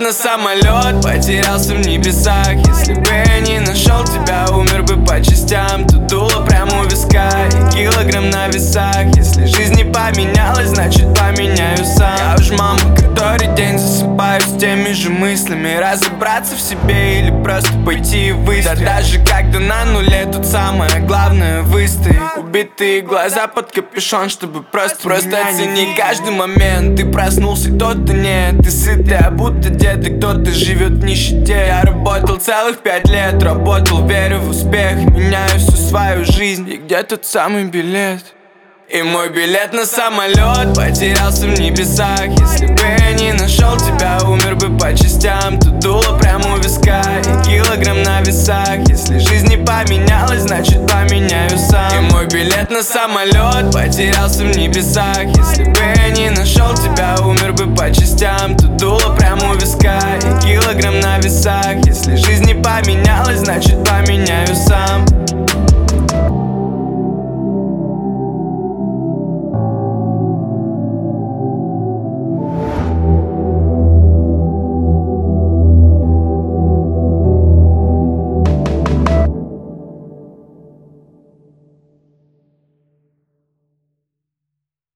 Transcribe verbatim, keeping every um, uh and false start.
на самолет, потерялся в небесах. Если бы я не нашел тебя, умер бы по частям. Тут дуло прямо у виска и килограмм на весах. Если жизнь не поменялась, значит поменяю сам. Я уж, мама, который день засыпаю с теми же мыслями. Разобраться в себе или просто пойти и выстоять. Да даже когда на нуле, тут самое главное выстоять. Убитые глаза под капюшон, чтобы просто Просто оцени каждый момент. Ты проснулся, кто-то нет. Ты сытый, а будто дед, и кто-то живет в нищете. Я работал целых пять лет, работал, верю в успех. Меняю всю свою жизнь, и где тот самый билет? И мой билет на самолет потерялся в небесах. Если бы я не нашел тебя, умер бы по частям. Тут дуло прямо у виска и килограмм на весах. Если жизнь не поменялась, значит поменяю сам. И мой билет на самолет потерялся в небесах. Если бы я не